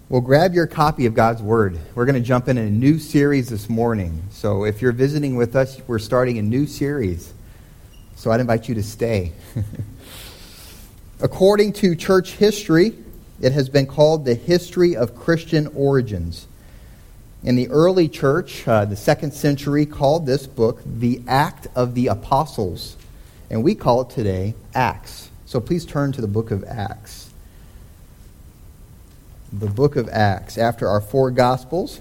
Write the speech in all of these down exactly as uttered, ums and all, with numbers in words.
Well, grab your copy of God's Word. We're going to jump in a new series this morning. So if you're visiting with us, we're starting a new series. So I'd invite you to stay. According to church history, it has been called the history of Christian origins. In the early church, uh, the second century, called this book the Act of the Apostles. And we call it today Acts. So please turn to the book of Acts. The book of Acts, after our four Gospels,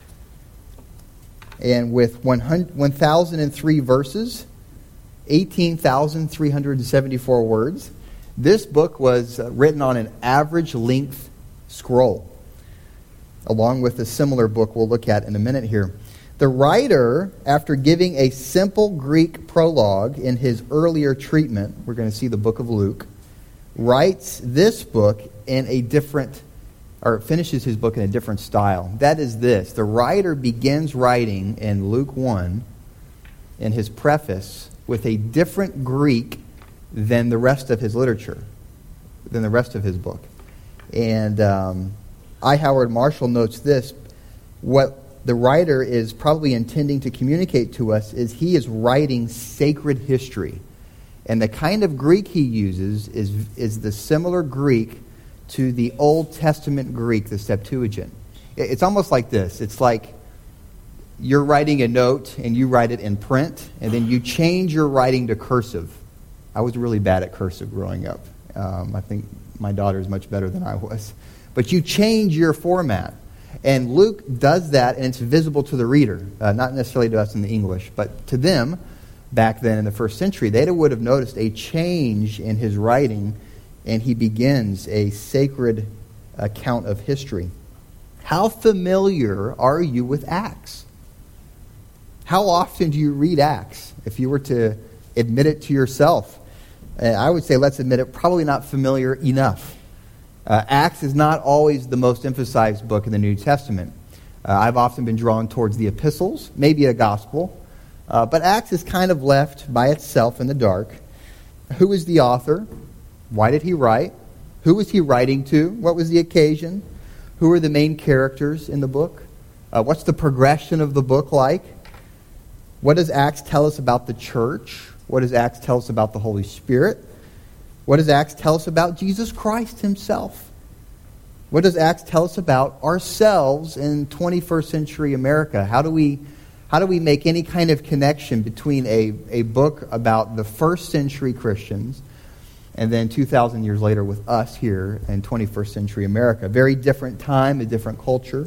and with one thousand three verses, eighteen thousand three hundred seventy-four words. This book was written on an average length scroll, along with a similar book we'll look at in a minute here. The writer, after giving a simple Greek prologue in his earlier treatment, we're going to see the book of Luke, writes this book in a different or finishes his book in a different style. That is this. The writer begins writing in Luke one, in his preface, with a different Greek than the rest of his literature, than the rest of his book. And um, I. Howard Marshall notes this. What the writer is probably intending to communicate to us is he is writing sacred history. And the kind of Greek he uses is, is the similar Greek to the Old Testament Greek, the Septuagint. It's almost like this. It's like you're writing a note and you write it in print, and then you change your writing to cursive. I was really bad at cursive growing up. Um, I think my daughter is much better than I was. But you change your format. And Luke does that, and it's visible to the reader. Uh, not necessarily to us in the English, but to them, back then in the first century, they would have noticed a change in his writing, and he begins a sacred account of history. How familiar are you with Acts? How often do you read Acts? If you were to admit it to yourself, I would say, let's admit it, probably not familiar enough. Uh, Acts is not always the most emphasized book in the New Testament. Uh, I've often been drawn towards the epistles, maybe a gospel, uh, but Acts is kind of left by itself in the dark. Who is the author? Why did he write? Who was he writing to? What was the occasion? Who are the main characters in the book? Uh, what's the progression of the book like? What does Acts tell us about the church? What does Acts tell us about the Holy Spirit? What does Acts tell us about Jesus Christ himself? What does Acts tell us about ourselves in twenty-first century America? How do we, how do we make any kind of connection between a, a book about the first century Christians and then two thousand years later with us here in twenty-first century America? Very different time, a different culture.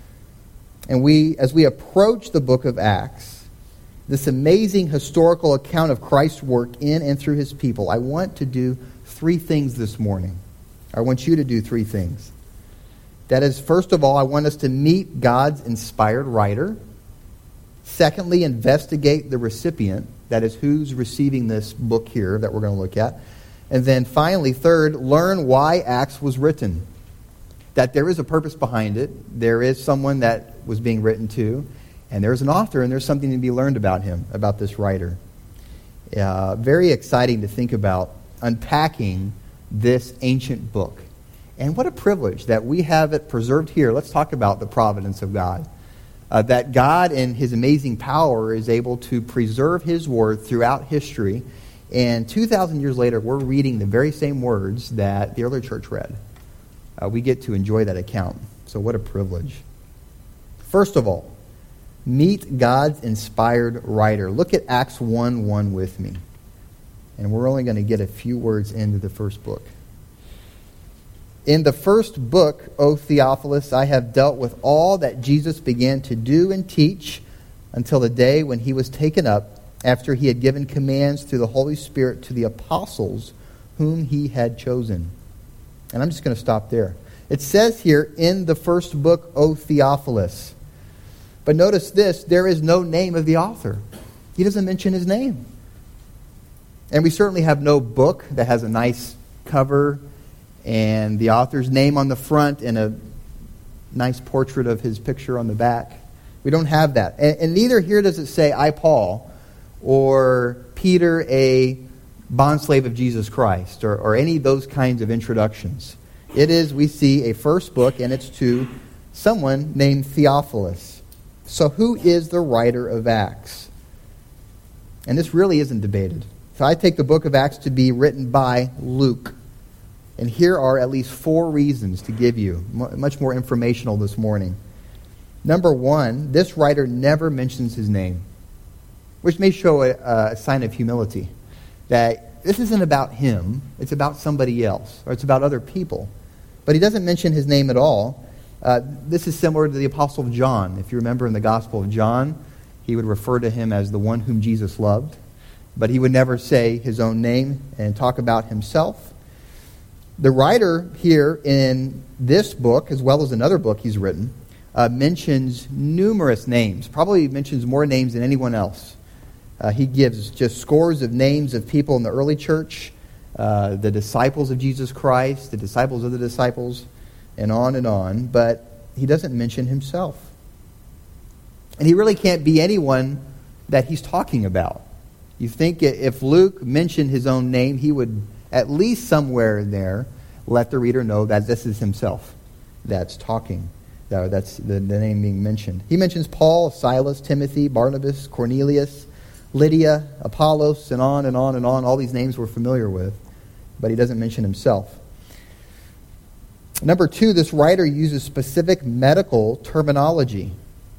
And we, as we approach the book of Acts, this amazing historical account of Christ's work in and through his people, I want to do three things this morning. I want you to do three things. That is, first of all, I want us to meet God's inspired writer. Secondly, investigate the recipient. That is, who's receiving this book here that we're going to look at. And then finally, third, learn why Acts was written. That there is a purpose behind it. There is someone that was being written to. And there's an author, and there's something to be learned about him, about this writer. Uh, very exciting to think about unpacking this ancient book. And what a privilege that we have it preserved here. Let's talk about the providence of God. Uh, that God in his amazing power is able to preserve his word throughout history. And two thousand years later, we're reading the very same words that the early church read. Uh, we get to enjoy that account. So what a privilege. First of all, meet God's inspired writer. Look at Acts one one with me. And we're only going to get a few words into the first book. In the first book, O Theophilus, I have dealt with all that Jesus began to do and teach until the day when he was taken up, after he had given commands through the Holy Spirit to the apostles whom he had chosen. And I'm just going to stop there. It says here, in the first book, O Theophilus. But notice this, there is no name of the author. He doesn't mention his name. And we certainly have no book that has a nice cover and the author's name on the front and a nice portrait of his picture on the back. We don't have that. And, and neither here does it say, I, Paul, or Peter, a bondslave of Jesus Christ, or, or any of those kinds of introductions. It is, we see, a first book, and it's to someone named Theophilus. So who is the writer of Acts? And this really isn't debated. So I take the book of Acts to be written by Luke. And here are at least four reasons to give you, much more informational this morning. Number one, this writer never mentions his name, which may show a, a sign of humility, that this isn't about him, it's about somebody else, or it's about other people. But he doesn't mention his name at all. Uh, this is similar to the Apostle John. If you remember in the Gospel of John, he would refer to him as the one whom Jesus loved, but he would never say his own name and talk about himself. The writer here in this book, as well as another book he's written, uh, mentions numerous names, probably mentions more names than anyone else. Uh, he gives just scores of names of people in the early church, uh, the disciples of Jesus Christ, the disciples of the disciples, and on and on, but he doesn't mention himself. And he really can't be anyone that he's talking about. You think if Luke mentioned his own name, he would at least somewhere in there let the reader know that this is himself that's talking. That's the, the name being mentioned. He mentions Paul, Silas, Timothy, Barnabas, Cornelius, Lydia, Apollos, and on and on and on. All these names we're familiar with, but he doesn't mention himself. Number two, this writer uses specific medical terminology.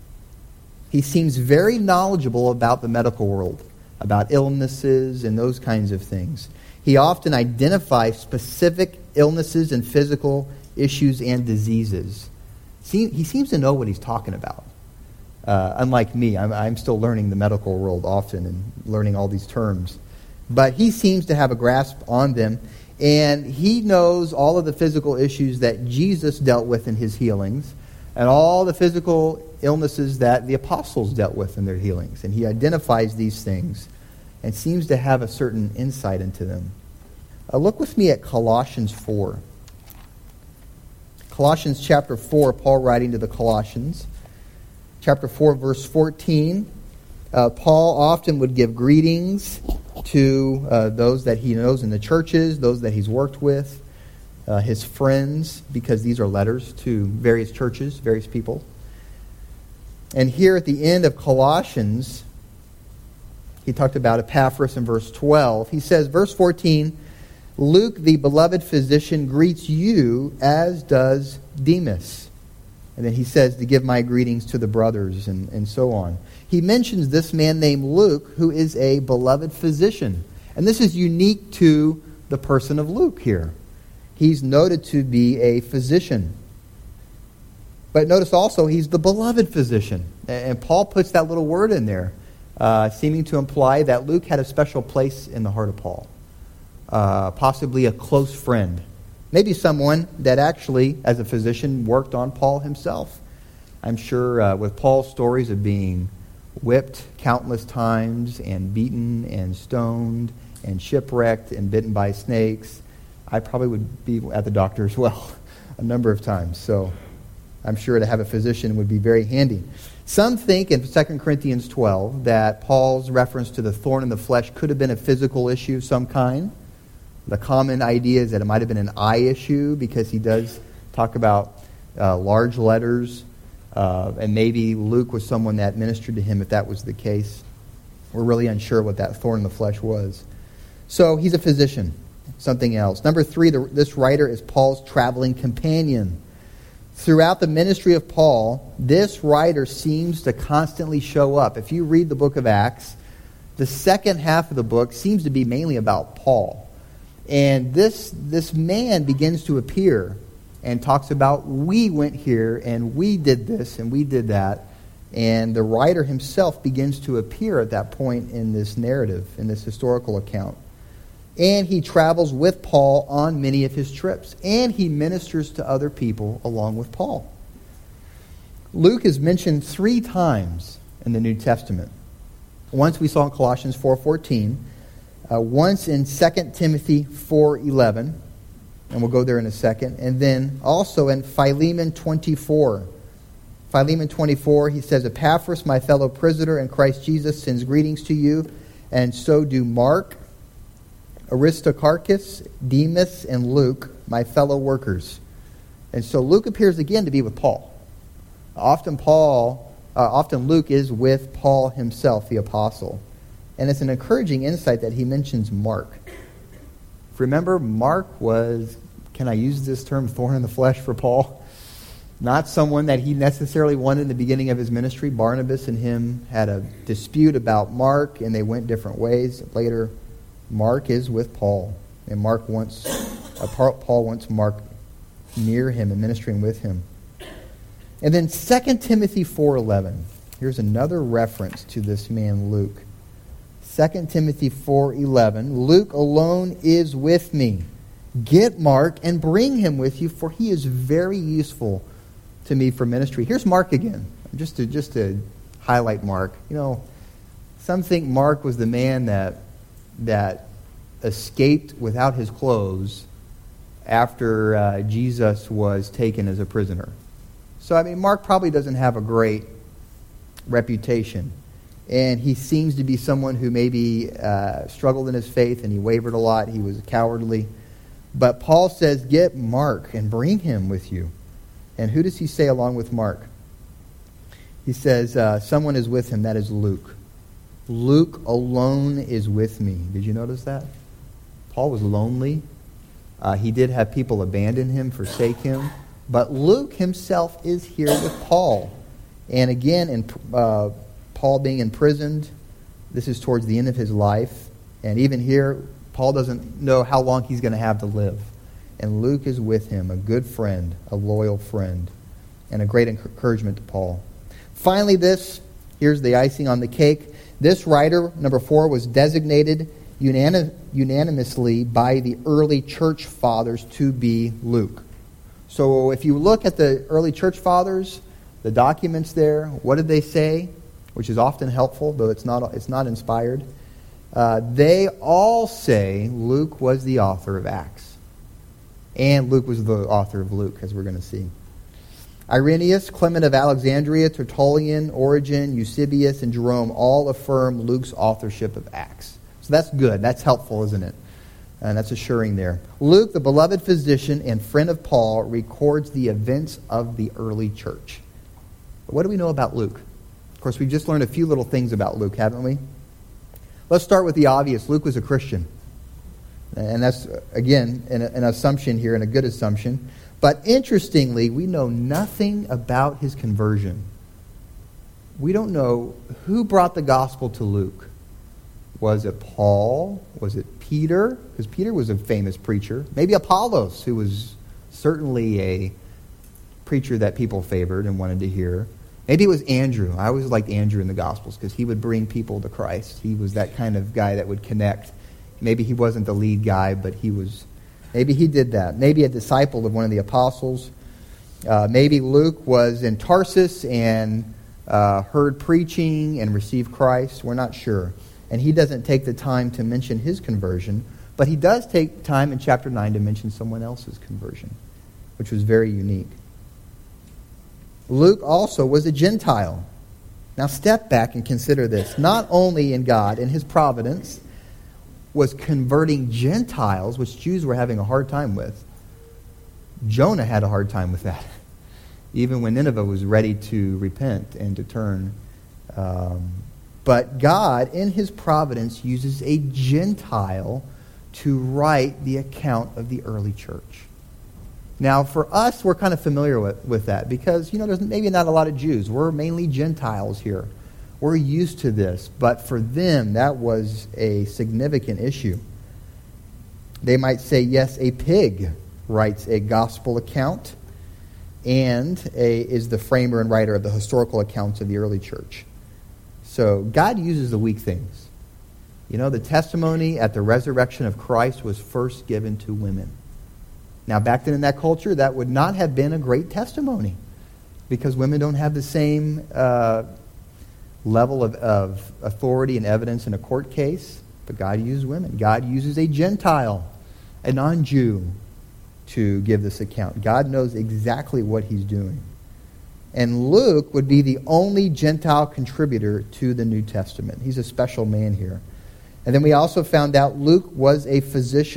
He seems very knowledgeable about the medical world, about illnesses and those kinds of things. He often identifies specific illnesses and physical issues and diseases. He seems to know what he's talking about. Uh, unlike me, I'm, I'm still learning the medical world often and learning all these terms. But he seems to have a grasp on them. And he knows all of the physical issues that Jesus dealt with in his healings and all the physical illnesses that the apostles dealt with in their healings. And he identifies these things and seems to have a certain insight into them. Uh, look with me at Colossians four. Colossians chapter four, Paul writing to the Colossians. Chapter four, verse fourteen. Uh, Paul often would give greetings to uh, those that he knows in the churches, those that he's worked with, uh, his friends, because these are letters to various churches, various people. And here at the end of Colossians, he talked about Epaphras in verse twelve. He says, verse fourteen, Luke, the beloved physician, greets you, as does Demas. And then he says to give my greetings to the brothers and, and so on. He mentions this man named Luke, who is a beloved physician. And this is unique to the person of Luke here. He's noted to be a physician. But notice also he's the beloved physician. And Paul puts that little word in there, uh, seeming to imply that Luke had a special place in the heart of Paul. Uh, possibly a close friend. Maybe someone that actually, as a physician, worked on Paul himself. I'm sure uh, with Paul's stories of being whipped countless times and beaten and stoned and shipwrecked and bitten by snakes, I probably would be at the doctor as well a number of times. So I'm sure to have a physician would be very handy. Some think in Second Corinthians twelve that Paul's reference to the thorn in the flesh could have been a physical issue of some kind. The common idea is that it might have been an eye issue because he does talk about uh, large letters, uh, and maybe Luke was someone that ministered to him if that was the case. We're really unsure what that thorn in the flesh was. So he's a physician, something else. Number three, the, this writer is Paul's traveling companion. Throughout the ministry of Paul, this writer seems to constantly show up. If you read the book of Acts, the second half of the book seems to be mainly about Paul. And this this man begins to appear and talks about, we went here and we did this and we did that. And the writer himself begins to appear at that point in this narrative, in this historical account. And he travels with Paul on many of his trips. And he ministers to other people along with Paul. Luke is mentioned three times in the New Testament. Once we saw in Colossians four fourteen. Uh, once in Second Timothy four eleven, and we'll go there in a second. And then also in Philemon twenty-four. Philemon twenty-four, he says, Epaphras, my fellow prisoner in Christ Jesus, sends greetings to you, and so do Mark, Aristarchus, Demas, and Luke, my fellow workers. And so Luke appears again to be with Paul. Often Paul, uh, often Luke is with Paul himself, the apostle. And it's an encouraging insight that he mentions Mark. Remember, Mark was, can I use this term, thorn in the flesh for Paul? Not someone that he necessarily wanted in the beginning of his ministry. Barnabas and him had a dispute about Mark, and they went different ways. Later, Mark is with Paul, and Mark wants, uh, Paul wants Mark near him and ministering with him. And then Second Timothy four eleven. Here's another reference to this man Luke. Second Timothy four eleven. Luke alone is with me. Get Mark and bring him with you, for he is very useful to me for ministry. Here's Mark again, just to just to highlight Mark. You know, some think Mark was the man that that escaped without his clothes after uh, Jesus was taken as a prisoner. So, I mean, Mark probably doesn't have a great reputation, and he seems to be someone who maybe uh, struggled in his faith, and he wavered a lot. He was cowardly. But Paul says, get Mark and bring him with you. And who does he say along with Mark? He says, uh, someone is with him, that is Luke. Luke alone is with me. Did you notice that? Paul was lonely. Uh, he did have people abandon him, forsake him. But Luke himself is here with Paul. And again, in uh, Paul being imprisoned, this is towards the end of his life. And even here, Paul doesn't know how long he's going to have to live. And Luke is with him, a good friend, a loyal friend, and a great encouragement to Paul. Finally, this, here's the icing on the cake. This writer, number four, was designated unanim- unanimously by the early church fathers to be Luke. So if you look at the early church fathers, the documents there, what did they say? Which is often helpful, though it's not, it's not inspired. Uh, they all say Luke was the author of Acts. And Luke was the author of Luke, as we're going to see. Irenaeus, Clement of Alexandria, Tertullian, Origen, Eusebius, and Jerome all affirm Luke's authorship of Acts. So that's good. That's helpful, isn't it? And that's assuring there. Luke, the beloved physician and friend of Paul, records the events of the early church. But what do we know about Luke? Of course, we've just learned a few little things about Luke, haven't we? Let's start with the obvious. Luke was a Christian. And that's, again, an, an assumption here, and a good assumption. But interestingly, we know nothing about his conversion. We don't know who brought the gospel to Luke. Was it Paul? Was it Peter? Because Peter was a famous preacher. Maybe Apollos, who was certainly a preacher that people favored and wanted to hear. Maybe it was Andrew. I always liked Andrew in the Gospels because he would bring people to Christ. He was that kind of guy that would connect. Maybe he wasn't the lead guy, but he was. Maybe he did that. Maybe a disciple of one of the apostles. Uh, maybe Luke was in Tarsus and uh, heard preaching and received Christ. We're not sure. And he doesn't take the time to mention his conversion, but he does take time in chapter nine to mention someone else's conversion, which was very unique. Luke also was a Gentile. Now step back and consider this. Not only in God, in his providence, was converting Gentiles, which Jews were having a hard time with. Jonah had a hard time with that. Even when Nineveh was ready to repent and to turn. Um, but God, in his providence, uses a Gentile to write the account of the early church. Now, for us, we're kind of familiar with, with that because, you know, there's maybe not a lot of Jews. We're mainly Gentiles here. We're used to this, but for them, that was a significant issue. They might say, yes, a pig writes a gospel account and a, is the framer and writer of the historical accounts of the early church. So God uses the weak things. You know, the testimony at the resurrection of Christ was first given to women. Now, back then in that culture, that would not have been a great testimony because women don't have the same uh, level of, of authority and evidence in a court case. But God used women. God uses a Gentile, a non-Jew, to give this account. God knows exactly what he's doing. And Luke would be the only Gentile contributor to the New Testament. He's a special man here. And then we also found out Luke was a physician.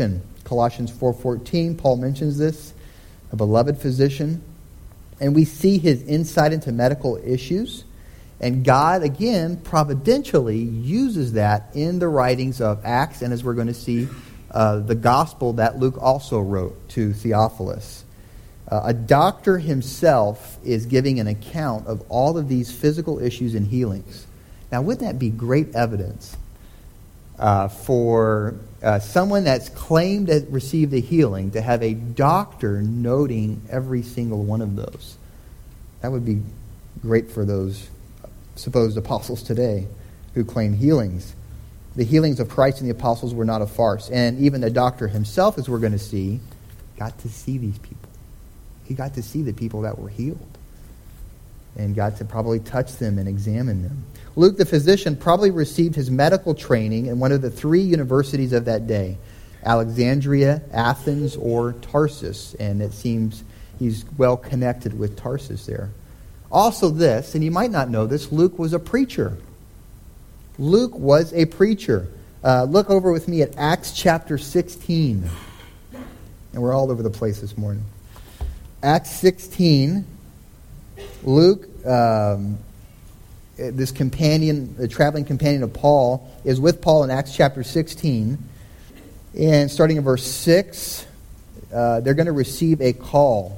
Colossians four fourteen, Paul mentions this, a beloved physician. And we see his insight into medical issues. And God, again, providentially uses that in the writings of Acts, and as we're going to see, uh, the gospel that Luke also wrote to Theophilus. Uh, a doctor himself is giving an account of all of these physical issues and healings. Now, wouldn't that be great evidence uh, for uh, someone that's claimed to receive a healing to have a doctor noting every single one of those? That would be great for those supposed apostles today who claim healings. The healings of Christ and the apostles were not a farce. And even the doctor himself, as we're going to see, got to see these people. He got to see the people that were healed and got to probably touch them and examine them. Luke the physician probably received his medical training in one of the three universities of that day, Alexandria, Athens, or Tarsus. And it seems he's well connected with Tarsus there. Also this, and you might not know this, Luke was a preacher. Luke was a preacher. Uh, look over with me at Acts chapter sixteen. And we're all over the place this morning. Acts sixteen, Luke, um, this companion, the traveling companion of Paul, is with Paul in Acts chapter sixteen. And starting in verse six, uh, they're going to receive a call.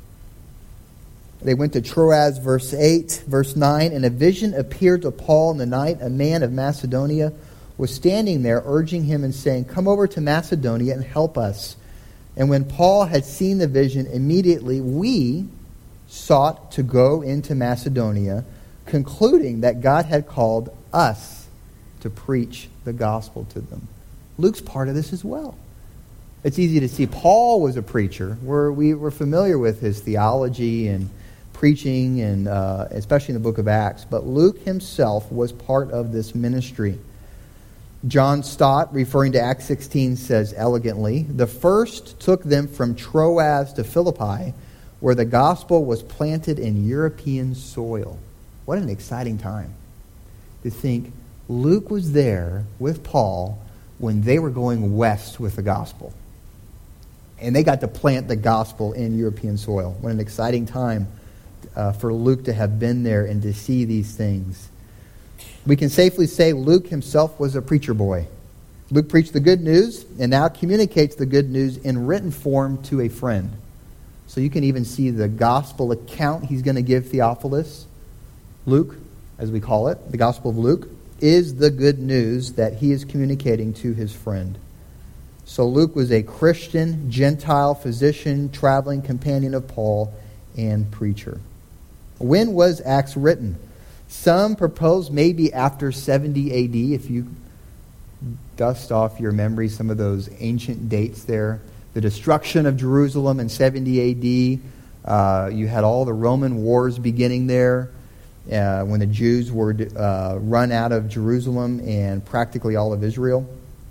They went to Troas, verse eight, verse nine, and a vision appeared to Paul in the night. A man of Macedonia was standing there, urging him and saying, "Come over to Macedonia and help us." And when Paul had seen the vision, immediately we sought to go into Macedonia, concluding that God had called us to preach the gospel to them. Luke's part of this as well. It's easy to see Paul was a preacher. We're, we were familiar with his theology and preaching, and uh, especially in the book of Acts. But Luke himself was part of this ministry. John Stott, referring to Acts sixteen, says elegantly, "The first took them from Troas to Philippi, where the gospel was planted in European soil." What an exciting time to think Luke was there with Paul when they were going west with the gospel. And they got to plant the gospel in European soil. What an exciting time uh, for Luke to have been there and to see these things. We can safely say Luke himself was a preacher boy. Luke preached the good news and now communicates the good news in written form to a friend. So you can even see the gospel account he's going to give Theophilus. Luke, as we call it, the Gospel of Luke, is the good news that he is communicating to his friend. So Luke was a Christian, Gentile, physician, traveling companion of Paul, and preacher. When was Acts written? Some propose maybe after seventy A D, if you dust off your memory some of those ancient dates there. The destruction of Jerusalem in seventy A D. Uh, you had all the Roman wars beginning there uh, when the Jews were uh, run out of Jerusalem and practically all of Israel.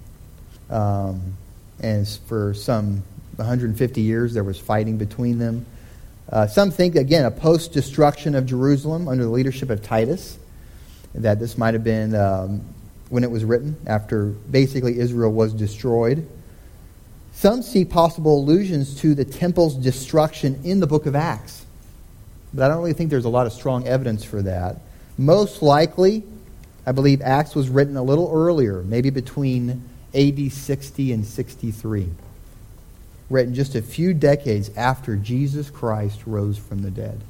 Um, and for some one hundred fifty years there was fighting between them. Uh, some think, again, a post-destruction of Jerusalem under the leadership of Titus, that this might have been um, when it was written, after basically Israel was destroyed. Some see possible allusions to the temple's destruction in the book of Acts. But I don't really think there's a lot of strong evidence for that. Most likely, I believe Acts was written a little earlier, maybe between A D sixty and sixty-three. Written just a few decades after Jesus Christ rose from the dead.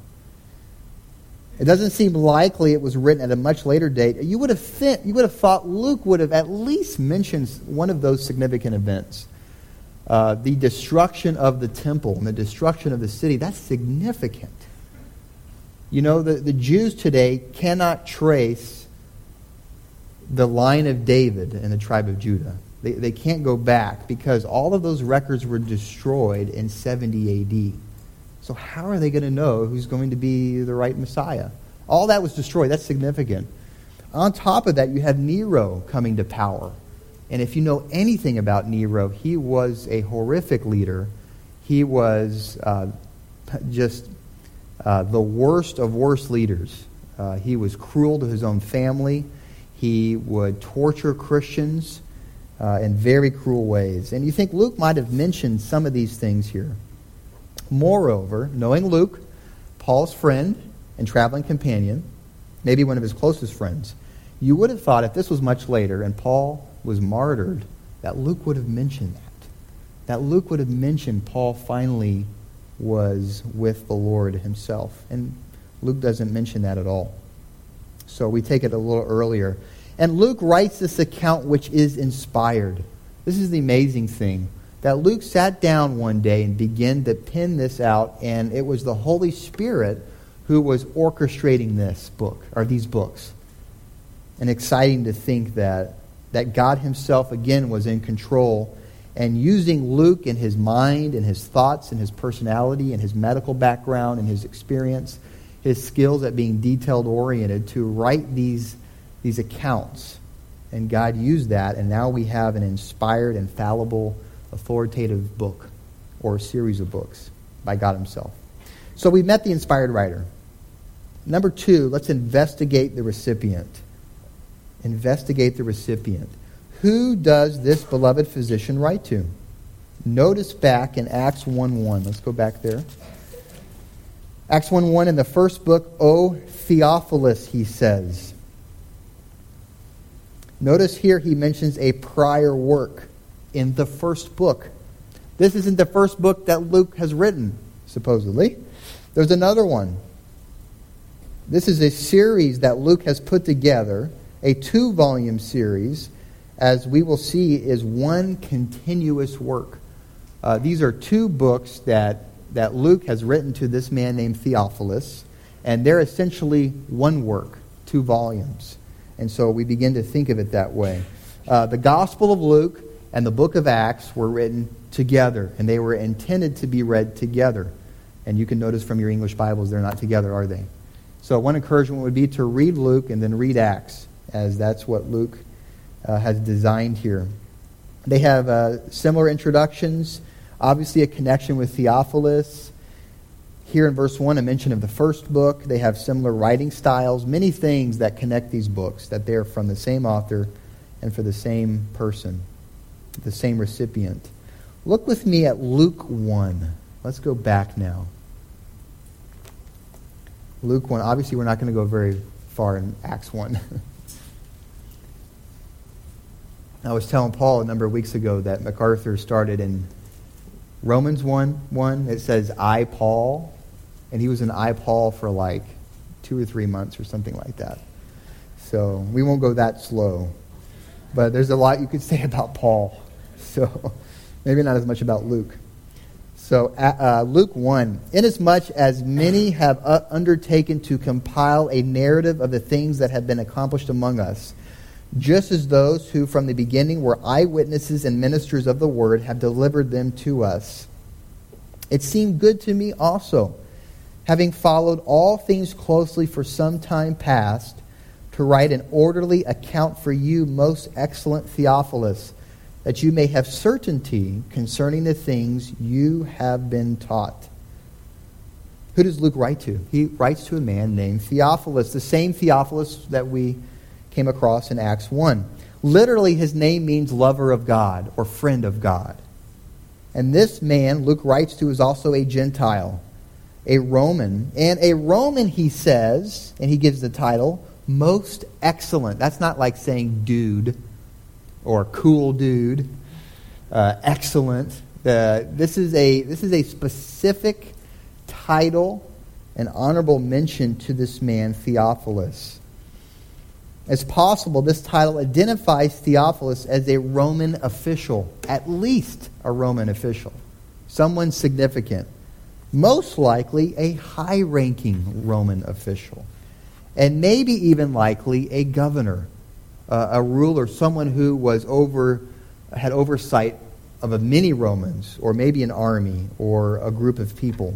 It doesn't seem likely it was written at a much later date. You would have th- you would have thought Luke would have at least mentioned one of those significant events. Uh, the destruction of the temple and the destruction of the city, that's significant. You know, the, the Jews today cannot trace the line of David and the tribe of Judah. They, they can't go back because all of those records were destroyed in seventy A D. So how are they going to know who's going to be the right Messiah? All that was destroyed. That's significant. On top of that, you have Nero coming to power. And if you know anything about Nero, he was a horrific leader. He was uh, just uh, the worst of worst leaders. Uh, he was cruel to his own family. He would torture Christians. uh, in very cruel ways. And you think Luke might have mentioned some of these things here. Moreover, knowing Luke, Paul's friend and traveling companion, maybe one of his closest friends, you would have thought if this was much later and Paul was martyred, that Luke would have mentioned that. That Luke would have mentioned Paul finally was with the Lord himself. And Luke doesn't mention that at all. So we take it a little earlier. And Luke writes this account which is inspired. This is the amazing thing. That Luke sat down one day and began to pen this out, and it was the Holy Spirit who was orchestrating this book, or these books. And exciting to think that, that God himself, again, was in control and using Luke and his mind and his thoughts and his personality and his medical background and his experience, his skills at being detailed-oriented to write these, these accounts. And God used that, and now we have an inspired, infallible, authoritative book or a series of books by God himself. So we met the inspired writer. Number two, let's investigate the recipient. Investigate the recipient. Who does this beloved physician write to? Notice back in Acts one one. Let's go back there. Acts one one, in the first book, O Theophilus, he says. Notice here he mentions a prior work in the first book. This isn't the first book that Luke has written, supposedly. There's another one. This is a series that Luke has put together, a two-volume series, as we will see, is one continuous work. Uh, these are two books that, that Luke has written to this man named Theophilus, and they're essentially one work, two volumes. And so we begin to think of it that way. Uh, the Gospel of Luke and the book of Acts were written together, and they were intended to be read together. And you can notice from your English Bibles they're not together, are they? So one encouragement would be to read Luke and then read Acts, as that's what Luke uh, has designed here. They have uh, similar introductions, obviously a connection with Theophilus. Here in verse one, a mention of the first book. They have similar writing styles, many things that connect these books, that they're from the same author and for the same person, the same recipient. Look with me at Luke one. Let's go back now. Luke one. Obviously, we're not going to go very far in Acts one. I was telling Paul a number of weeks ago that MacArthur started in Romans one one. It says, I, Paul. And he was in I, Paul for like two or three months or something like that. So we won't go that slow. But there's a lot you could say about Paul. So maybe not as much about Luke. So uh, Luke one, inasmuch as many have uh, undertaken to compile a narrative of the things that have been accomplished among us, just as those who from the beginning were eyewitnesses and ministers of the word have delivered them to us. It seemed good to me also, having followed all things closely for some time past, to write an orderly account for you, most excellent Theophilus, that you may have certainty concerning the things you have been taught. Who does Luke write to? He writes to a man named Theophilus, the same Theophilus that we came across in Acts one. Literally, his name means lover of God or friend of God. And this man, Luke writes to, is also a Gentile, a Roman. And a Roman, he says, and he gives the title, most excellent. That's not like saying dude or cool dude. Uh, excellent. Uh, this is a this is a specific title, an honorable mention to this man, Theophilus. As possible, this title identifies Theophilus as a Roman official, at least a Roman official, someone significant, most likely a high-ranking Roman official, and maybe even likely a governor, uh, a ruler, someone who was over had oversight of a many Romans, or maybe an army, or a group of people.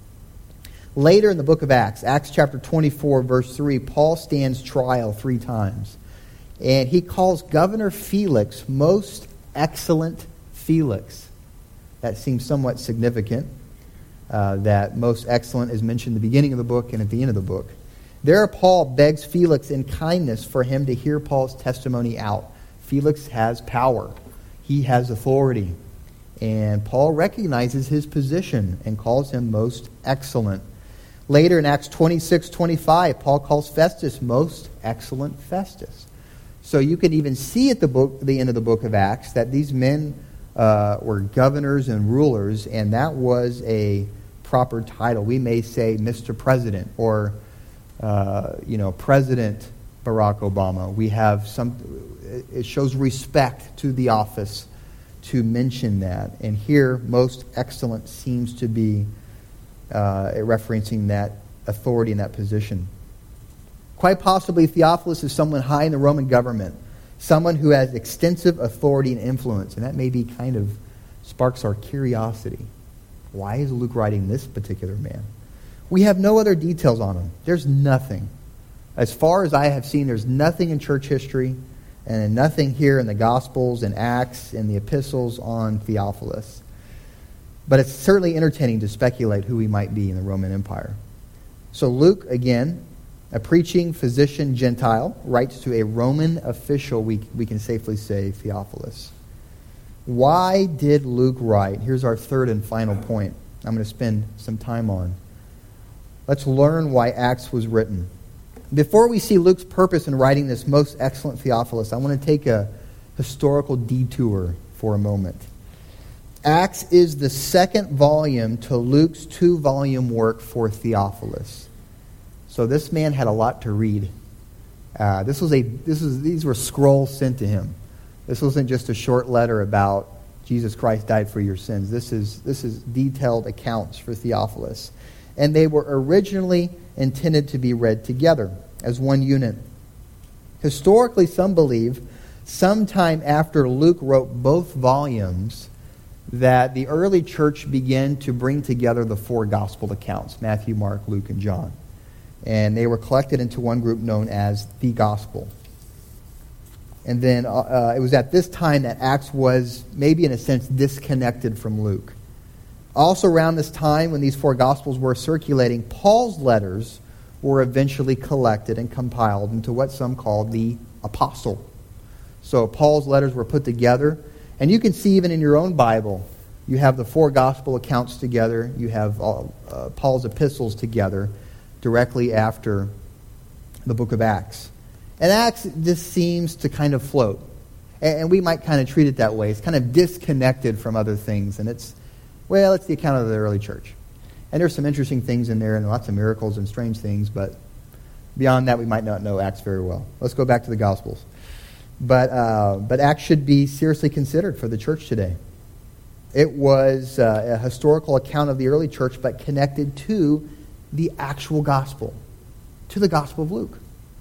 Later in the book of Acts, Acts chapter twenty-four, verse three, Paul stands trial three times. And he calls Governor Felix most excellent Felix. That seems somewhat significant, uh, that most excellent is mentioned at the beginning of the book and at the end of the book. There Paul begs Felix in kindness for him to hear Paul's testimony out. Felix has power. He has authority. And Paul recognizes his position and calls him most excellent. Later in Acts twenty-six twenty-five, Paul calls Festus most excellent Festus. So you can even see at the book, the end of the book of Acts, that these men uh, were governors and rulers, and that was a proper title. We may say Mister President or uh, you know President Barack Obama. We have some. It shows respect to the office to mention that. And here, most excellent seems to be uh, referencing that authority in that position. Quite possibly, Theophilus is someone high in the Roman government, someone who has extensive authority and influence, and that maybe kind of sparks our curiosity. Why is Luke writing this particular man? We have no other details on him. There's nothing. As far as I have seen, there's nothing in church history and nothing here in the Gospels and Acts and the epistles on Theophilus. But it's certainly entertaining to speculate who he might be in the Roman Empire. So Luke, again, a preaching physician Gentile, writes to a Roman official, we, we can safely say, Theophilus. Why did Luke write? Here's our third and final point I'm going to spend some time on. Let's learn why Acts was written. Before we see Luke's purpose in writing this most excellent Theophilus, I want to take a historical detour for a moment. Acts is the second volume to Luke's two-volume work for Theophilus. So this man had a lot to read. Uh, this was a this was these were scrolls sent to him. This wasn't just a short letter about Jesus Christ died for your sins. This is this is detailed accounts for Theophilus. And they were originally intended to be read together as one unit. Historically, some believe sometime after Luke wrote both volumes that the early church began to bring together the four gospel accounts, Matthew, Mark, Luke, and John. And they were collected into one group known as the gospel. And then uh, it was at this time that Acts was maybe in a sense disconnected from Luke. Also around this time when these four Gospels were circulating, Paul's letters were eventually collected and compiled into what some called the Apostle. So Paul's letters were put together, and you can see even in your own Bible, you have the four Gospel accounts together, you have uh, uh, Paul's epistles together directly after the book of Acts. And Acts just seems to kind of float. And, and we might kind of treat it that way. It's kind of disconnected from other things, and it's Well, it's the account of the early church. And there's some interesting things in there and lots of miracles and strange things, but beyond that, we might not know Acts very well. Let's go back to the Gospels. But uh, but Acts should be seriously considered for the church today. It was uh, a historical account of the early church, but connected to the actual gospel, to the Gospel of Luke.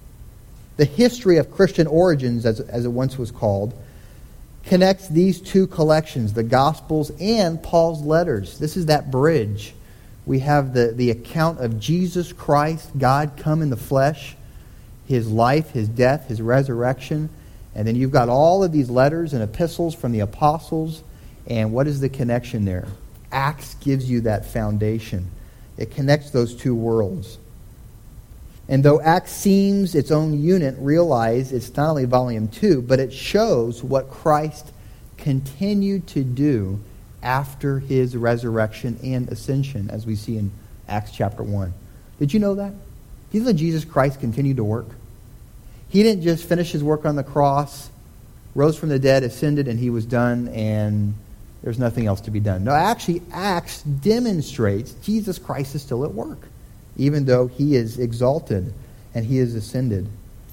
The history of Christian origins, as, as it once was called, connects these two collections, the Gospels and Paul's letters. This is that bridge. We have the, the account of Jesus Christ, God come in the flesh, His life, His death, His resurrection. And then you've got all of these letters and epistles from the apostles. And what is the connection there? Acts gives you that foundation. It connects those two worlds. And though Acts seems its own unit, realize it's not only volume two, but it shows what Christ continued to do after His resurrection and ascension, as we see in Acts chapter one. Did you know that? Do you know that Jesus Christ continued to work? He didn't just finish His work on the cross, rose from the dead, ascended, and He was done, and there's nothing else to be done. No, actually, Acts demonstrates Jesus Christ is still at work, even though He is exalted and He is ascended.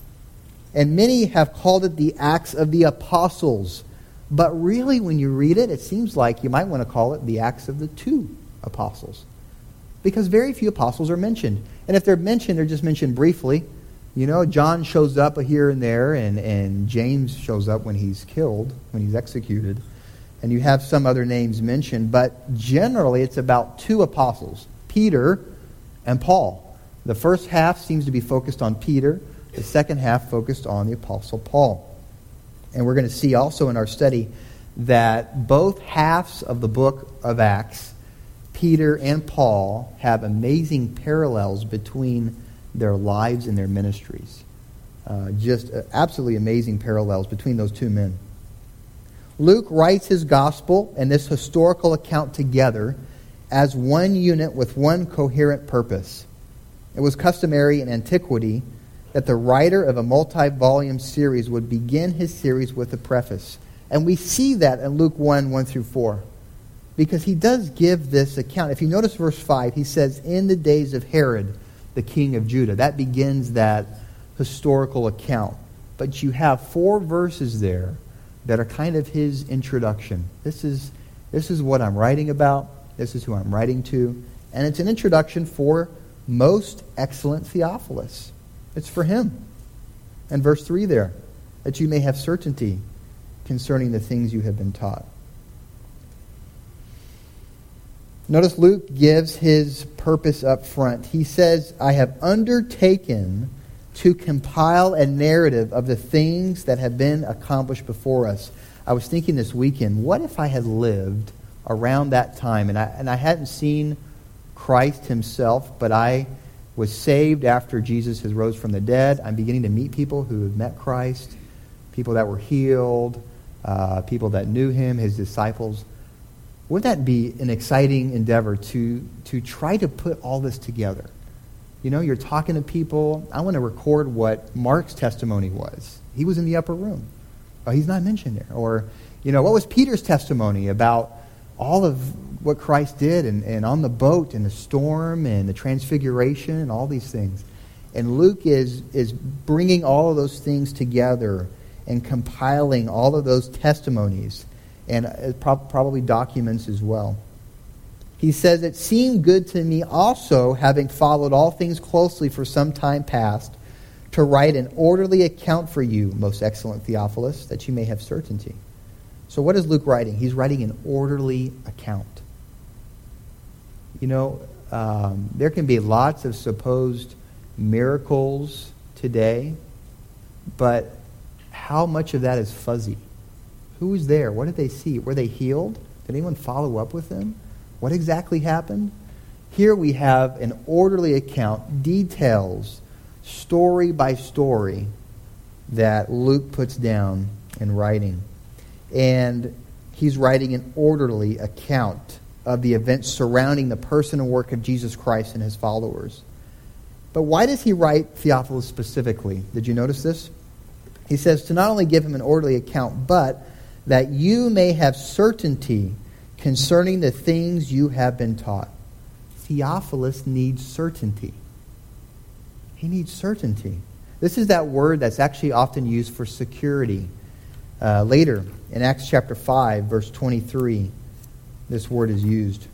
And many have called it the Acts of the Apostles. But really, when you read it, it seems like you might want to call it the Acts of the two apostles. Because very few apostles are mentioned. And if they're mentioned, they're just mentioned briefly. You know, John shows up here and there, and, and James shows up when he's killed, when he's executed. And you have some other names mentioned. But generally, it's about two apostles, Peter and Paul. The first half seems to be focused on Peter. The second half focused on the Apostle Paul. And we're going to see also in our study that both halves of the book of Acts, Peter and Paul, have amazing parallels between their lives and their ministries. Uh, just absolutely amazing parallels between those two men. Luke writes his gospel and this historical account together as one unit with one coherent purpose. It was customary in antiquity that the writer of a multi-volume series would begin his series with a preface. And we see that in Luke one, one through four. Because he does give this account. If you notice verse five, he says, in the days of Herod, the king of Judah. That begins that historical account. But you have four verses there that are kind of his introduction. This is, this is what I'm writing about. This is who I'm writing to. And it's an introduction for most excellent Theophilus. It's for him. And verse three there, that you may have certainty concerning the things you have been taught. Notice Luke gives his purpose up front. He says, I have undertaken to compile a narrative of the things that have been accomplished before us. I was thinking this weekend, what if I had lived around that time and I, and I hadn't seen Christ himself, but I was saved after Jesus has rose from the dead. I'm beginning to meet people who have met Christ, people that were healed, uh, people that knew him, his disciples. Wouldn't that be an exciting endeavor to, to try to put all this together? You know, you're talking to people. I want to record what Mark's testimony was. He was in the upper room. Oh, he's not mentioned there. Or, you know, what was Peter's testimony about all of what Christ did and, and on the boat and the storm and the transfiguration and all these things. And Luke is, is bringing all of those things together and compiling all of those testimonies and it pro- probably documents as well. He says, it seemed good to me also, having followed all things closely for some time past, to write an orderly account for you, most excellent Theophilus, that you may have certainty. So what is Luke writing? He's writing an orderly account. You know, um, there can be lots of supposed miracles today, but how much of that is fuzzy? Who was there? What did they see? Were they healed? Did anyone follow up with them? What exactly happened? Here we have an orderly account, details, story by story, that Luke puts down in writing. And he's writing an orderly account of the events surrounding the person and work of Jesus Christ and his followers. But why does he write Theophilus specifically? Did you notice this? He says to not only give him an orderly account, but that you may have certainty concerning the things you have been taught. Theophilus needs certainty. He needs certainty. This is that word that's actually often used for security. Uh, later, in Acts chapter five, verse twenty-three, this word is used.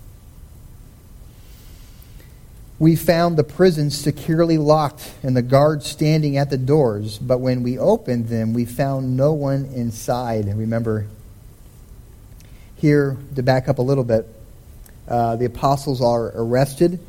We found the prison securely locked and the guards standing at the doors, but when we opened them, we found no one inside. And remember, here, to back up a little bit, uh, the apostles are arrested.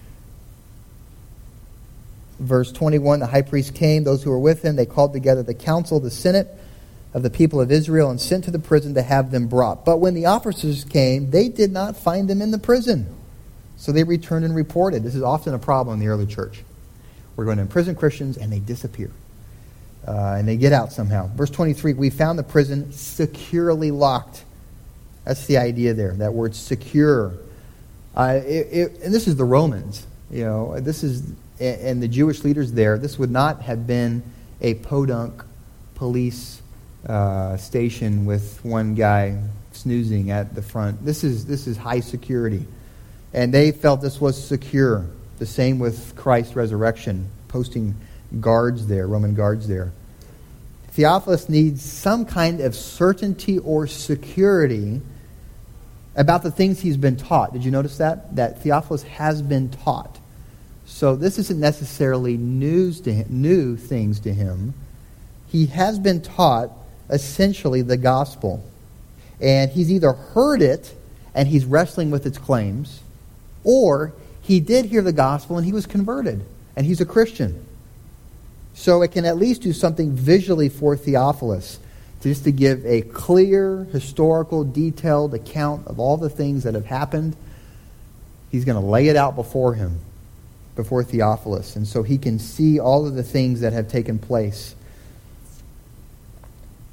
Verse twenty-one, the high priest came, those who were with him, they called together the council, the senate of the people of Israel, and sent to the prison to have them brought. But when the officers came, they did not find them in the prison. So they returned and reported. This is often a problem in the early church. We're going to imprison Christians, and they disappear. Uh, and they get out somehow. Verse twenty-three, we found the prison securely locked. That's the idea there, that word secure. Uh, it, it, and this is the Romans. You know, this is, and the Jewish leaders there, this would not have been a podunk police uh, station with one guy snoozing at the front. This is this is high security. And they felt this was secure. The same with Christ's resurrection, posting guards there, Roman guards there. Theophilus needs some kind of certainty or security about the things he's been taught. Did you notice that? That Theophilus has been taught. So this isn't necessarily news to him, new things to him. He has been taught essentially the gospel. And he's either heard it and he's wrestling with its claims, or he did hear the gospel and he was converted, and he's a Christian. So it can at least do something visually for Theophilus, just to give a clear, historical, detailed account of all the things that have happened. He's going to lay it out before him, before Theophilus, and so he can see all of the things that have taken place.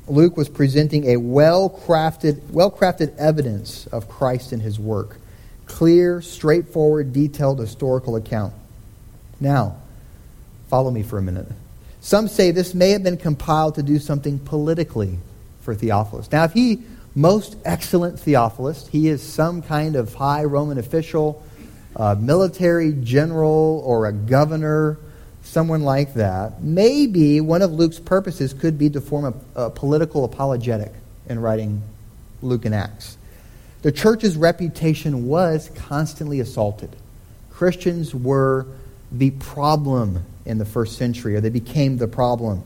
Luke was presenting a well-crafted, well-crafted evidence of Christ and his work. Clear, straightforward, detailed historical account. Now, follow me for a minute. Some say this may have been compiled to do something politically for Theophilus. Now, if he, most excellent Theophilus, he is some kind of high Roman official, a military general, or a governor, someone like that, maybe one of Luke's purposes could be to form a, a political apologetic in writing Luke and Acts. The church's reputation was constantly assaulted. Christians were the problem in the first century, or they became the problem.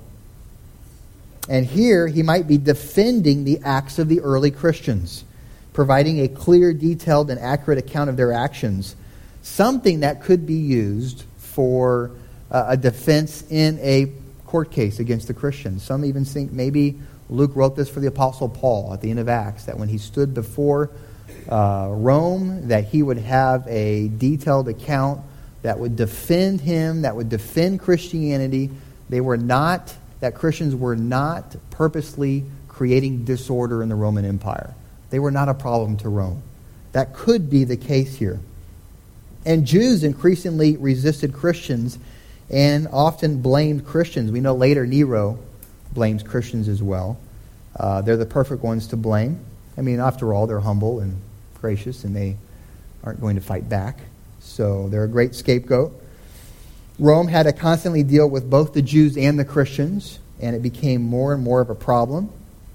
And here he might be defending the acts of the early Christians, providing a clear, detailed, and accurate account of their actions, something that could be used for uh, a defense in a court case against the Christians. Some even think maybe Luke wrote this for the Apostle Paul at the end of Acts, that when he stood before uh, Rome, that he would have a detailed account that would defend him, that would defend Christianity. They were not, that Christians were not purposely creating disorder in the Roman Empire. They were not a problem to Rome. That could be the case here. And Jews increasingly resisted Christians and often blamed Christians. We know later Nero blames Christians as well. Uh, they're the perfect ones to blame. I mean, after all, they're humble and gracious, and they aren't going to fight back. So they're a great scapegoat. Rome had to constantly deal with both the Jews and the Christians, and it became more and more of a problem.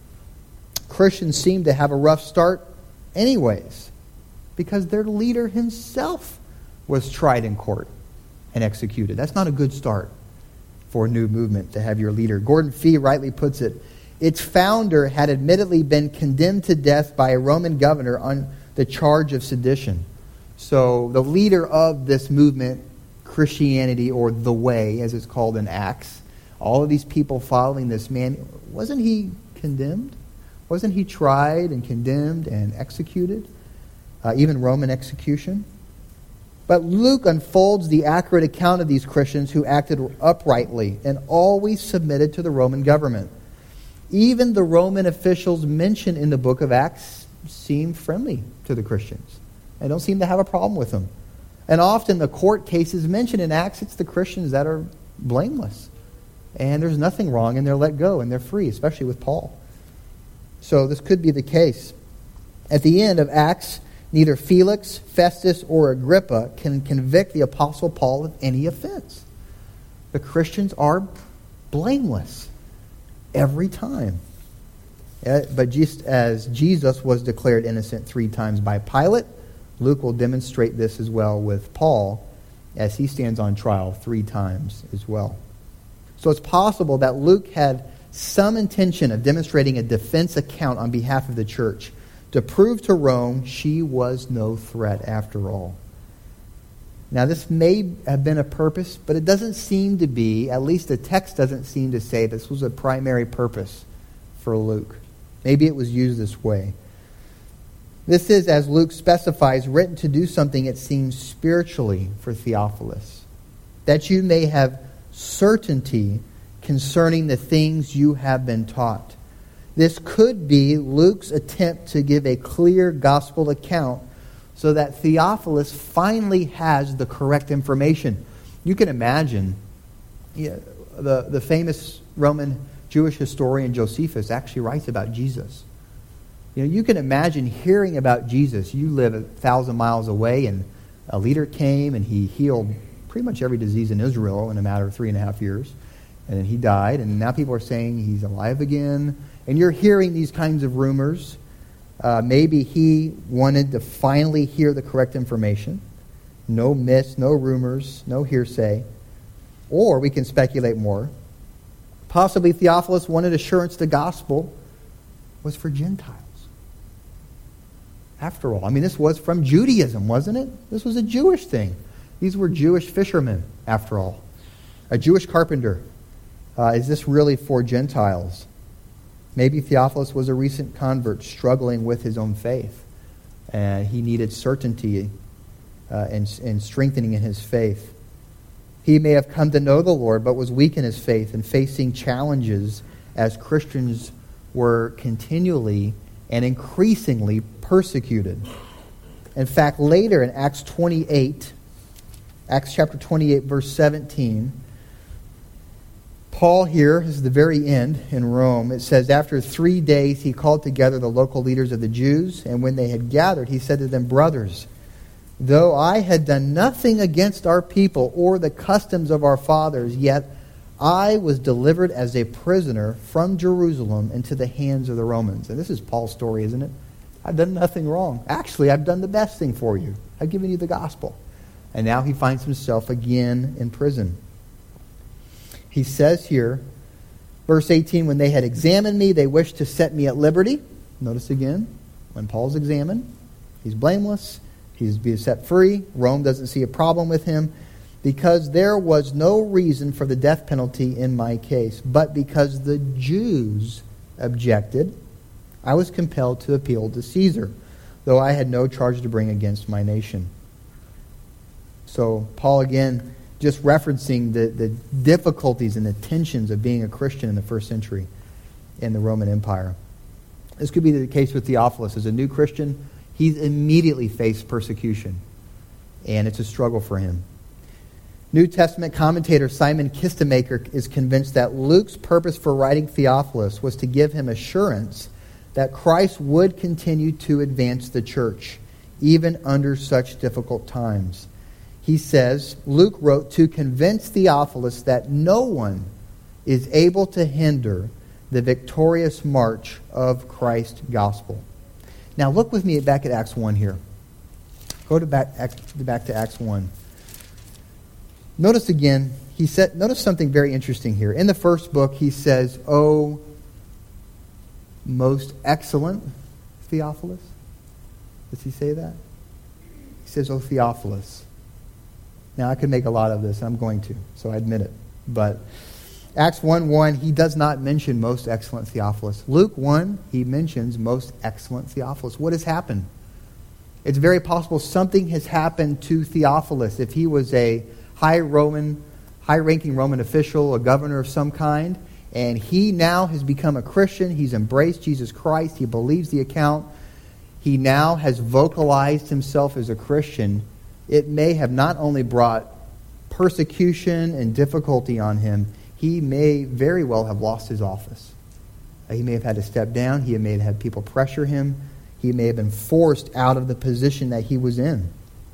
Christians seemed to have a rough start anyways, because their leader himself was tried in court and executed. That's not a good start for a new movement, to have your leader. Gordon Fee rightly puts it, its founder had admittedly been condemned to death by a Roman governor on the charge of sedition. So the leader of this movement, Christianity, or the Way, as it's called in Acts, all of these people following this man, wasn't he condemned? Wasn't he tried and condemned and executed? Uh, even Roman execution? But Luke unfolds the accurate account of these Christians who acted uprightly and always submitted to the Roman government. Even the Roman officials mentioned in the book of Acts seem friendly to the Christians. They don't seem to have a problem with them. And often the court cases mentioned in Acts, it's the Christians that are blameless. And there's nothing wrong, and they're let go, and they're free, especially with Paul. So this could be the case. At the end of Acts, neither Felix, Festus, or Agrippa can convict the Apostle Paul of any offense. The Christians are blameless every time. But just as Jesus was declared innocent three times by Pilate, Luke will demonstrate this as well with Paul as he stands on trial three times as well. So it's possible that Luke had some intention of demonstrating a defense account on behalf of the church to prove to Rome she was no threat after all. Now this may have been a purpose, but it doesn't seem to be, at least the text doesn't seem to say this was a primary purpose for Luke. Maybe it was used this way. This is, as Luke specifies, written to do something, it seems, spiritually for Theophilus, that you may have certainty concerning the things you have been taught. This could be Luke's attempt to give a clear gospel account so that Theophilus finally has the correct information. You can imagine, yeah, the, the famous Roman Jewish historian Josephus actually writes about Jesus. You know, you can imagine hearing about Jesus. You live a thousand miles away, and a leader came, and he healed pretty much every disease in Israel in a matter of three and a half years. And then he died, and now people are saying he's alive again. And you're hearing these kinds of rumors. Uh, maybe he wanted to finally hear the correct information. No myths, no rumors, no hearsay. Or we can speculate more. Possibly Theophilus wanted assurance the gospel was for Gentiles. After all, I mean, this was from Judaism, wasn't it? This was a Jewish thing. These were Jewish fishermen, after all. A Jewish carpenter. Uh, is this really for Gentiles? Maybe Theophilus was a recent convert struggling with his own faith. And he needed certainty uh, and, and strengthening in his faith. He may have come to know the Lord, but was weak in his faith and facing challenges as Christians were continually and increasingly persecuted. In fact, later in Acts twenty-eight, Acts chapter twenty-eight, verse seventeen, Paul here, this is the very end in Rome, it says, after three days he called together the local leaders of the Jews, and when they had gathered, he said to them, brothers, though I had done nothing against our people or the customs of our fathers, yet I was delivered as a prisoner from Jerusalem into the hands of the Romans. And this is Paul's story, isn't it? I've done nothing wrong. Actually, I've done the best thing for you. I've given you the gospel. And now he finds himself again in prison. He says here, verse eighteen, when they had examined me, they wished to set me at liberty. Notice again, when Paul's examined, he's blameless. He's being set free. Rome doesn't see a problem with him because there was no reason for the death penalty in my case. But because the Jews objected, I was compelled to appeal to Caesar, though I had no charge to bring against my nation. So Paul again just referencing the, the difficulties and the tensions of being a Christian in the first century in the Roman Empire. This could be the case with Theophilus. As a new Christian, he's immediately faced persecution, and it's a struggle for him. New Testament commentator Simon Kistemaker is convinced that Luke's purpose for writing Theophilus was to give him assurance that Christ would continue to advance the church, even under such difficult times. He says, Luke wrote to convince Theophilus that no one is able to hinder the victorious march of Christ's gospel. Now look with me back at Acts one here. Go to back, back to Acts one. Notice again, he said, notice something very interesting here. In the first book, he says, "O most excellent Theophilus." Does he say that? He says, "O Theophilus." Now, I could make a lot of this. I'm going to, so I admit it. But Acts one one, he does not mention most excellent Theophilus. Luke one, he mentions most excellent Theophilus. What has happened? It's very possible something has happened to Theophilus. If he was a high Roman, high-ranking Roman official, a governor of some kind, and he now has become a Christian, he's embraced Jesus Christ, he believes the account, he now has vocalized himself as a Christian, it may have not only brought persecution and difficulty on him, he may very well have lost his office. He may have had to step down. He may have had people pressure him. He may have been forced out of the position that he was in.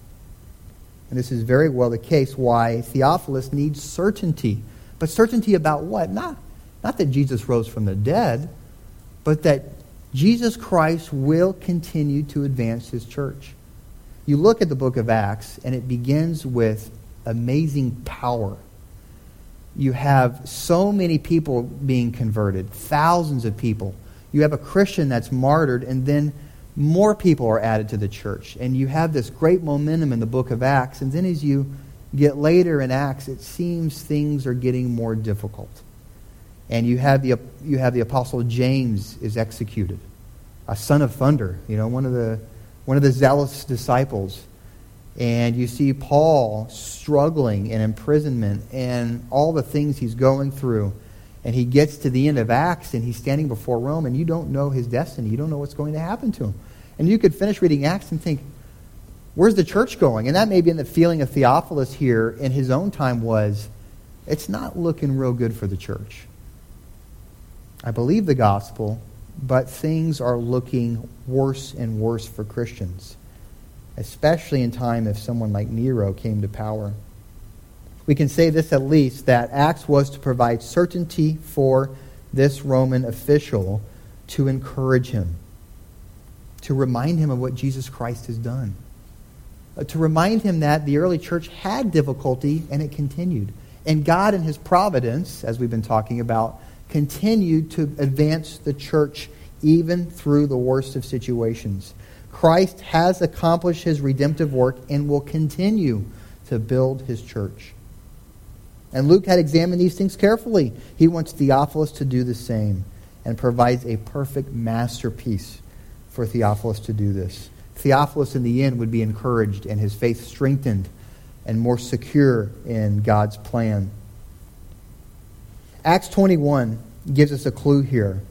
And this is very well the case why Theophilus needs certainty. But certainty about what? Not, not that Jesus rose from the dead, but that Jesus Christ will continue to advance his church. You look at the book of Acts, and it begins with amazing power. You have so many people being converted, thousands of people. You have a Christian that's martyred, and then more people are added to the church. And you have this great momentum in the book of Acts. And then as you get later in Acts, it seems things are getting more difficult. And you have the you have the apostle James is executed, a son of thunder, you know, one of the one of the zealous disciples. And you see Paul struggling in imprisonment and all the things he's going through. And he gets to the end of Acts and he's standing before Rome, and you don't know his destiny. You don't know what's going to happen to him. And you could finish reading Acts and think, where's the church going? And that may be in the feeling of Theophilus here in his own time was, it's not looking real good for the church. I believe the gospel, but things are looking worse and worse for Christians, especially in time if someone like Nero came to power. We can say this at least, that Acts was to provide certainty for this Roman official to encourage him, to remind him of what Jesus Christ has done, to remind him that the early church had difficulty and it continued. And God in his providence, as we've been talking about, continued to advance the church even through the worst of situations. Christ has accomplished his redemptive work and will continue to build his church. And Luke had examined these things carefully. He wants Theophilus to do the same and provides a perfect masterpiece for Theophilus to do this. Theophilus in the end would be encouraged and his faith strengthened and more secure in God's plan. Acts twenty-one gives us a clue here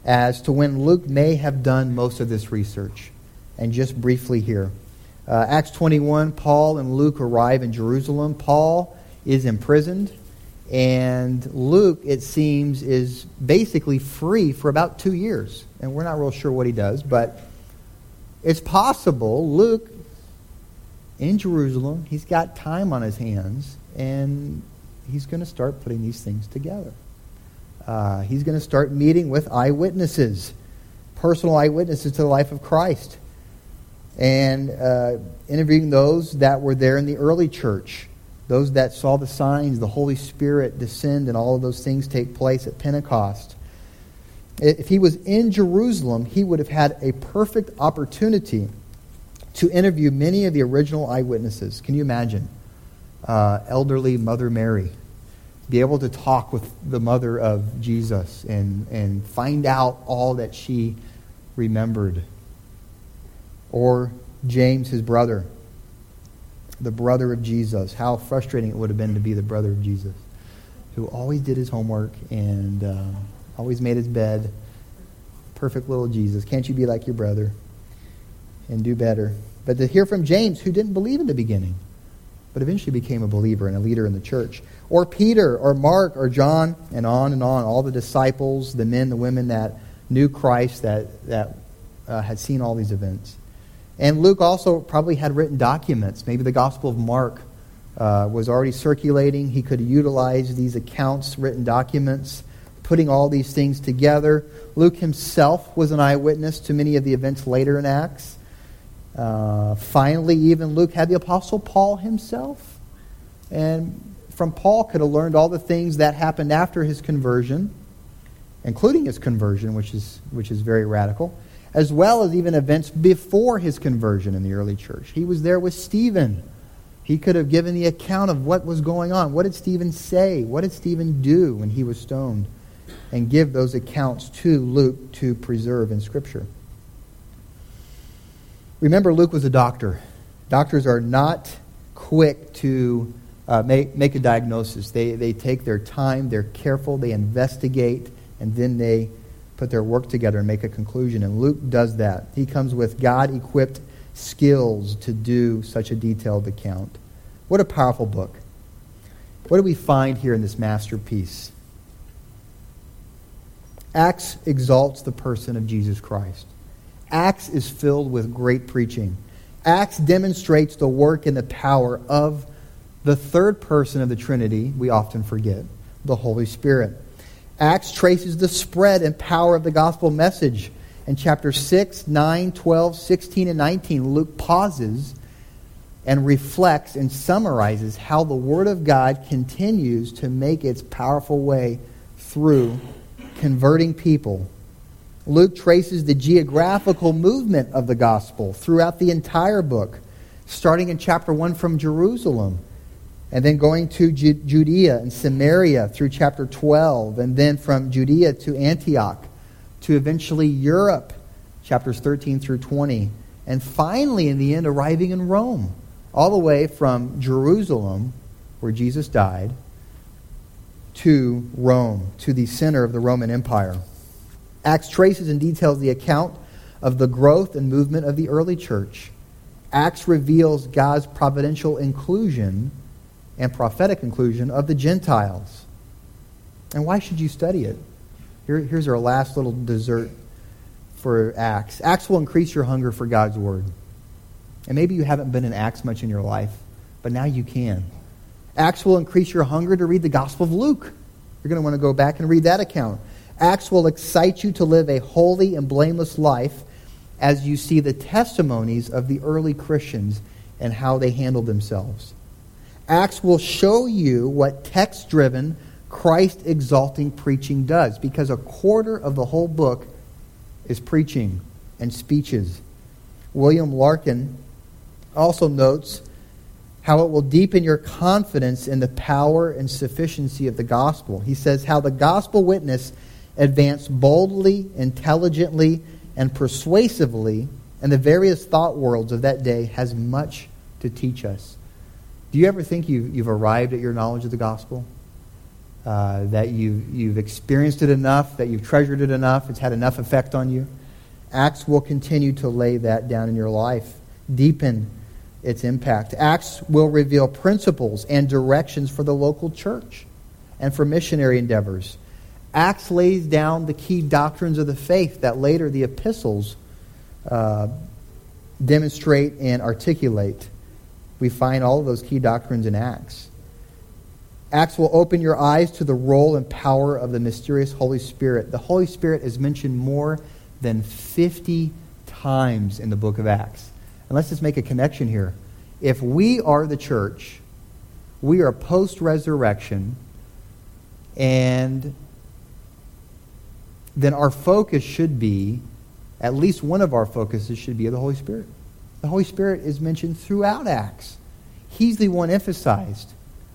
as to when Luke may have done most of this research. And just briefly here. Uh, Acts twenty-one, Paul and Luke arrive in Jerusalem. Paul is imprisoned, and Luke, it seems, is basically free for about two years. And we're not real sure what he does, but it's possible Luke, in Jerusalem, he's got time on his hands, and he's going to start putting these things together. Uh, he's going to start meeting with eyewitnesses, personal eyewitnesses to the life of Christ, and uh, interviewing those that were there in the early church, those that saw the signs, the Holy Spirit descend, and all of those things take place at Pentecost. If he was in Jerusalem, he would have had a perfect opportunity to interview many of the original eyewitnesses. Can you imagine? Uh, elderly Mother Mary. Be able to talk with the mother of Jesus and, and find out all that she remembered. Or James, his brother, the brother of Jesus. How frustrating it would have been to be the brother of Jesus, who always did his homework and uh, always made his bed. Perfect little Jesus. Can't you be like your brother and do better? But to hear from James, who didn't believe in the beginning, but eventually became a believer and a leader in the church. Or Peter, or Mark, or John, and on and on. All the disciples, the men, the women that knew Christ, that, that uh, had seen all these events. And Luke also probably had written documents. Maybe the Gospel of Mark uh, was already circulating. He could utilize these accounts, written documents, putting all these things together. Luke himself was an eyewitness to many of the events later in Acts. Uh, finally, even Luke had the Apostle Paul himself. And from Paul could have learned all the things that happened after his conversion, including his conversion, which is which is very radical, as well as even events before his conversion in the early church. He was there with Stephen. He could have given the account of what was going on. What did Stephen say? What did Stephen do when he was stoned? And give those accounts to Luke to preserve in Scripture. Remember, Luke was a doctor. Doctors are not quick to uh, make, make a diagnosis. They, they take their time, they're careful, they investigate, and then they put their work together and make a conclusion. And Luke does that. He comes with God-equipped skills to do such a detailed account. What a powerful book. What do we find here in this masterpiece? Acts exalts the person of Jesus Christ. Acts is filled with great preaching. Acts demonstrates the work and the power of the third person of the Trinity, we often forget, the Holy Spirit. Acts traces the spread and power of the gospel message. In chapter six, nine, twelve, sixteen, and nineteen, Luke pauses and reflects and summarizes how the Word of God continues to make its powerful way through converting people. Luke traces the geographical movement of the gospel throughout the entire book, starting in chapter one from Jerusalem, and then going to Ju- Judea and Samaria through chapter twelve, and then from Judea to Antioch, to eventually Europe, chapters thirteen through twenty, and finally in the end arriving in Rome, all the way from Jerusalem, where Jesus died, to Rome, to the center of the Roman Empire. Acts traces and details the account of the growth and movement of the early church. Acts reveals God's providential inclusion and prophetic inclusion of the Gentiles. And why should you study it? Here, here's our last little dessert for Acts. Acts will increase your hunger for God's Word. And maybe you haven't been in Acts much in your life, but now you can. Acts will increase your hunger to read the Gospel of Luke. You're going to want to go back and read that account. Acts will excite you to live a holy and blameless life as you see the testimonies of the early Christians and how they handled themselves. Acts will show you what text-driven, Christ-exalting preaching does, because a quarter of the whole book is preaching and speeches. William Larkin also notes how it will deepen your confidence in the power and sufficiency of the gospel. He says how the gospel witness advanced boldly, intelligently, and persuasively in the various thought worlds of that day has much to teach us. Do you ever think you, you've arrived at your knowledge of the gospel? uh, that you've, you've experienced it enough, that you've treasured it enough, it's had enough effect on you. Acts will continue to lay that down in your life, deepen its impact. Acts will reveal principles and directions for the local church and for missionary endeavors. Acts lays down the key doctrines of the faith that later the epistles uh, demonstrate and articulate. We find all of those key doctrines in Acts. Acts will open your eyes to the role and power of the mysterious Holy Spirit. The Holy Spirit is mentioned more than fifty times in the book of Acts. And let's just make a connection here. If we are the church, we are post-resurrection, and then our focus should be, at least one of our focuses should be the Holy Spirit. The Holy Spirit is mentioned throughout Acts. He's the one emphasized.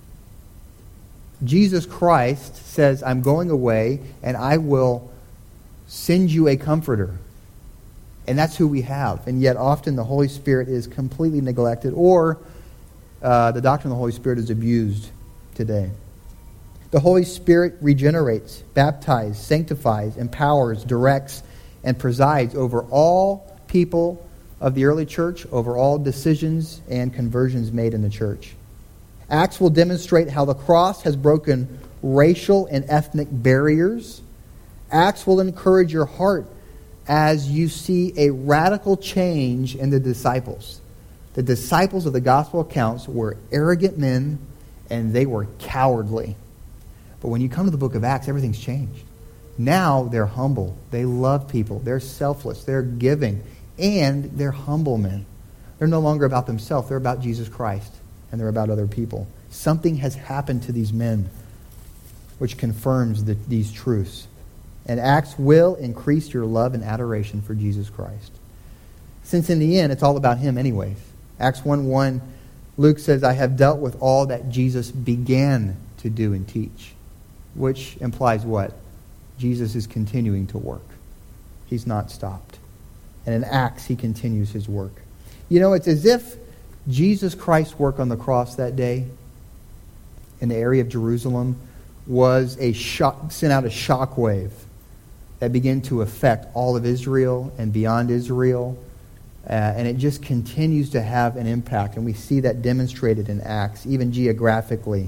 Jesus Christ says, I'm going away and I will send you a comforter. And that's who we have. And yet often the Holy Spirit is completely neglected, or uh, the doctrine of the Holy Spirit is abused today. The Holy Spirit regenerates, baptizes, sanctifies, empowers, directs, and presides over all people of the early church, over all decisions and conversions made in the church. Acts will demonstrate how the cross has broken racial and ethnic barriers. Acts will encourage your heart as you see a radical change in the disciples. The disciples of the gospel accounts were arrogant men, and they were cowardly. But when you come to the book of Acts, everything's changed. Now they're humble. They love people. They're selfless. They're giving. And they're humble men. They're no longer about themselves. They're about Jesus Christ. And they're about other people. Something has happened to these men which confirms the, these truths. And Acts will increase your love and adoration for Jesus Christ. Since in the end, it's all about Him anyways. Acts one one, Luke says, I have dealt with all that Jesus began to do and teach. Which implies what? Jesus is continuing to work. He's not stopped. And in Acts, He continues His work. You know, it's as if Jesus Christ's work on the cross that day in the area of Jerusalem was a shock, sent out a shockwave that began to affect all of Israel and beyond Israel. Uh, and it just continues to have an impact. And we see that demonstrated in Acts, even geographically,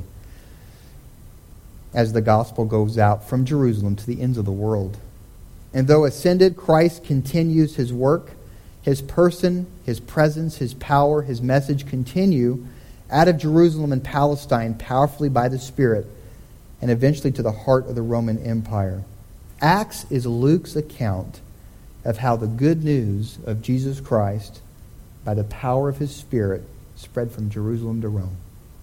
as the gospel goes out from Jerusalem to the ends of the world. And though ascended, Christ continues His work. His person, His presence, His power, His message continue out of Jerusalem and Palestine powerfully by the Spirit, and eventually to the heart of the Roman Empire. Acts is Luke's account of how the good news of Jesus Christ, by the power of His Spirit, spread from Jerusalem to Rome.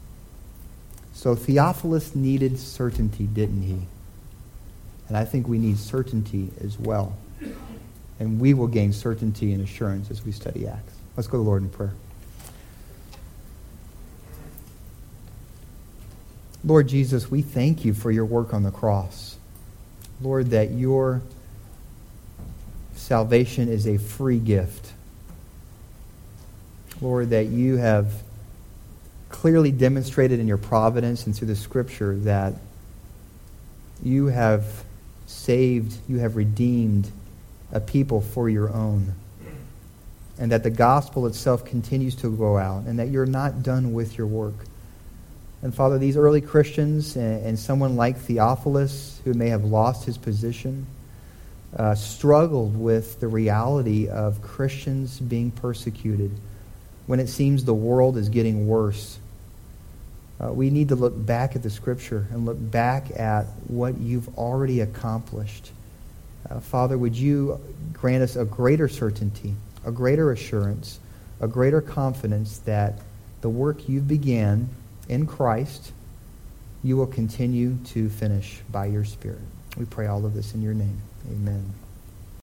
So Theophilus needed certainty, didn't he? And I think we need certainty as well. And we will gain certainty and assurance as we study Acts. Let's go to the Lord in prayer. Lord Jesus, we thank You for Your work on the cross. Lord, that Your salvation is a free gift. Lord, that You have clearly demonstrated in Your providence and through the Scripture that You have saved, You have redeemed a people for Your own. And that the gospel itself continues to go out, and that You're not done with Your work. And Father, these early Christians and, and someone like Theophilus, who may have lost his position, uh, struggled with the reality of Christians being persecuted when it seems the world is getting worse. Uh, we need to look back at the Scripture and look back at what You've already accomplished. Uh, Father, would You grant us a greater certainty, a greater assurance, a greater confidence that the work You began in Christ, You will continue to finish by Your Spirit. We pray all of this in Your name. Amen.